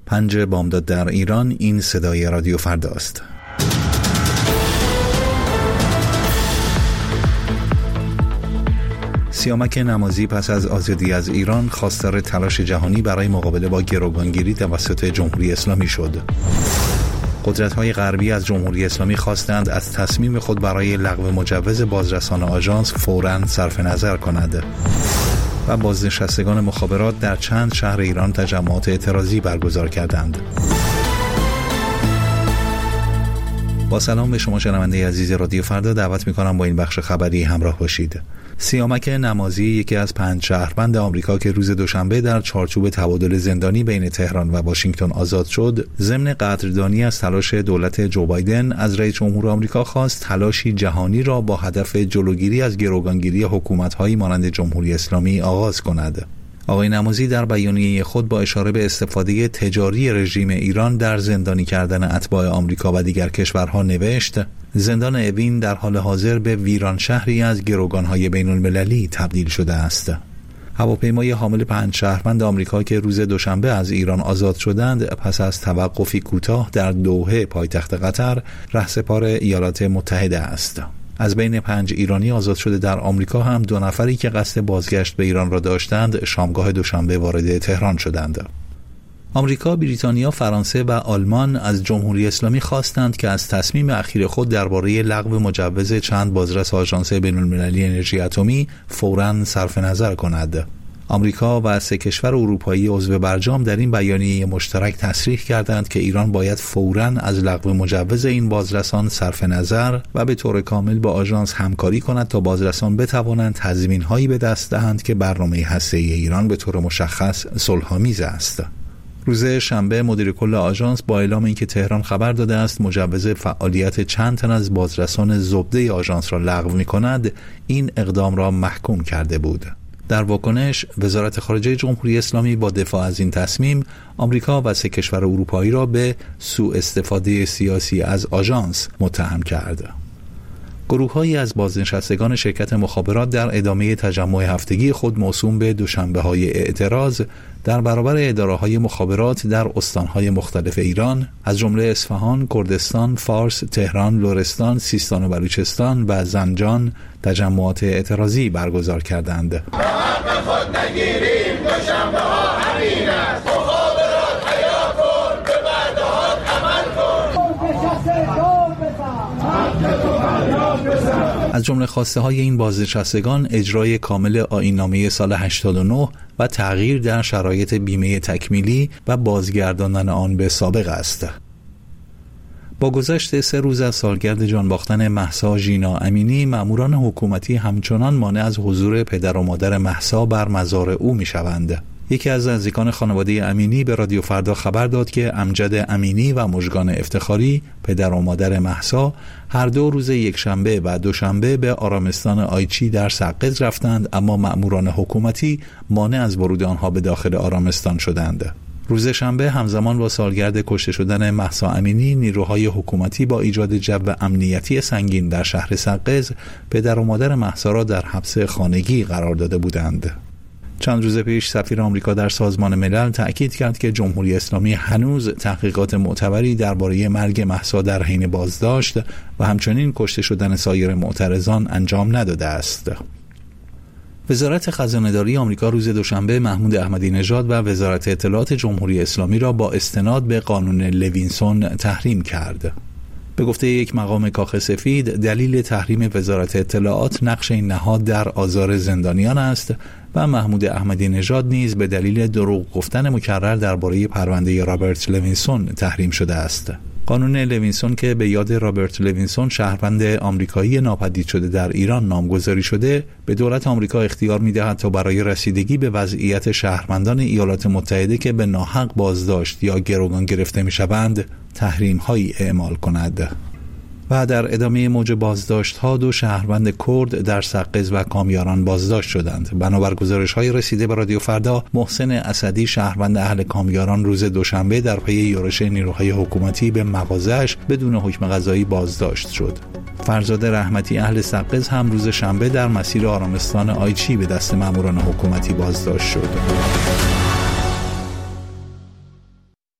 5 بامداد در ایران. این صدای رادیو فردا است. سیامک نمازی پس از آزادی از ایران خواستار تلاش جهانی برای مقابله با گروگانگیری توسط جمهوری اسلامی شد. قدرت‌های غربی از جمهوری اسلامی خواستند از تصمیم خود برای لغو مجوز بازرسان آژانس فوراً صرف نظر کند. و بازنشستگان مخابرات در چند شهر ایران تجمعات اعتراضی برگزار کردند. با سلام به شما شنونده عزیز رادیو فردا، دعوت می‌کنم با این بخش خبری همراه باشید. سیامک نمازی، یکی از 5 شهروند آمریکا که روز دوشنبه در چارچوب تبادل زندانی بین تهران و واشنگتن آزاد شد، ضمن قدردانی از تلاش دولت جو بایدن از رئیس جمهور آمریکا خواست تلاشی جهانی را با هدف جلوگیری از گروگانگیری حکومت‌هایی مانند جمهوری اسلامی آغاز کند. آقای نمازی در بیانیه خود با اشاره به استفاده تجاری رژیم ایران در زندانی کردن اتباع آمریکا و دیگر کشورها نوشت: زندان اوین در حال حاضر به ویران شهری از گروگان‌های بین‌المللی تبدیل شده است. هواپیمای حامل 5 شهروند آمریکا که روز دوشنبه از ایران آزاد شدند، پس از توقفی کوتاه در دوحه پایتخت قطر، رهسپار ایالات متحده است. از بین 5 ایرانی آزاد شده در آمریکا هم 2 نفری که قصد بازگشت به ایران را داشتند، شامگاه دوشنبه وارد تهران شدند. آمریکا، بریتانیا، فرانسه و آلمان از جمهوری اسلامی خواستند که از تصمیم اخیر خود درباره لغو مجوز چند بازرس آژانس بین‌المللی انرژی اتمی فوراً صرف نظر کند. آمریکا و 3 کشور اروپایی عضو برجام در این بیانیه مشترک تصریح کردند که ایران باید فوراً از لغو مجوز این بازرسان صرف نظر و به طور کامل با آژانس همکاری کند تا بازرسان بتوانند تضمین‌هایی به دست دهند که برنامه هسته‌ای ایران به طور مشخص صلح‌آمیز است. روز شنبه مدیر کل آژانس با اعلام اینکه تهران خبر داده است مجوز فعالیت چند تن از بازرسان زبده آژانس را لغو می‌کند، این اقدام را محکوم کرده بود. در واکنش، وزارت خارجه جمهوری اسلامی با دفاع از این تصمیم، آمریکا و 3 کشور اروپایی را به سوء استفاده سیاسی از آژانس متهم کرد. گروه‌هایی از بازنشستگان شرکت مخابرات در ادامه تجمع هفتگی خود موسوم به دوشنبه‌های اعتراض در برابر اداره‌های مخابرات در استان‌های مختلف ایران از جمله اصفهان، کردستان، فارس، تهران، لرستان، سیستان و بلوچستان و زنجان تجمعات اعتراضی برگزار کردند. حق خود نگیریم، دوشنبه‌ها همین است. مخابرات حیا کن، به وعده‌هات عمل کن. از جمله خواسته های این بازنشستگان اجرای کامل آیین‌نامه سال 89 و تغییر در شرایط بیمه تکمیلی و بازگرداندن آن به سابق است. با گذشت 3 روز از سالگرد جان باختن مهسا ژینا امینی، ماموران حکومتی همچنان مانع از حضور پدر و مادر مهسا بر مزار او می‌شوند. یکی از نزدیکان خانواده امینی به رادیو فردا خبر داد که امجد امینی و مژگان افتخاری، پدر و مادر مهسا، هر دو روز یکشنبه و دوشنبه به آرامستان آیچی در سقز رفتند، اما ماموران حکومتی مانع از ورود آنها به داخل آرامستان شدند. روز شنبه همزمان با سالگرد کشته شدن مهسا امینی، نیروهای حکومتی با ایجاد جو امنیتی سنگین در شهر سقز، پدر و مادر مهسا را در حبس خانگی قرار داده بودند. چند روز پیش سفیر آمریکا در سازمان ملل تأکید کرد که جمهوری اسلامی هنوز تحقیقات معتبری درباره مرگ مهسا در حین بازداشت و همچنین کشته شدن سایر معترضان انجام نداده است. وزارت خزانه‌داری آمریکا روز دوشنبه محمود احمدی نژاد و وزارت اطلاعات جمهوری اسلامی را با استناد به قانون لوینسون تحریم کرد. به گفته یک مقام کاخ سفید، دلیل تحریم وزارت اطلاعات نقش این نهاد در آزار زندانیان است و محمود احمدی نژاد نیز به دلیل دروغ گفتن مکرر درباره پرونده رابرت لوینسون تحریم شده است. قانون لوینسون که به یاد رابرت لوینسون، شهروند آمریکایی ناپدید شده در ایران، نامگذاری شده، به دولت آمریکا اختیار می‌دهد تا برای رسیدگی به وضعیت شهروندان ایالات متحده که به ناحق بازداشت یا گروگان گرفته می‌شوند، تحریم‌هایی اعمال کند. و در ادامه موج بازداشت‌ها 2 شهروند کرد در سقز و کامیاران بازداشت شدند. بنابر گزارش‌های رسیده به رادیو فردا، محسن اسدی، شهروند اهل کامیاران، روز دوشنبه در پی یورش نیروهای حکومتی به مغازه‌اش بدون حکم قضایی بازداشت شد. فرزاد رحمتی اهل سقز هم روز شنبه در مسیر آرامستان آیچی به دست ماموران حکومتی بازداشت شد.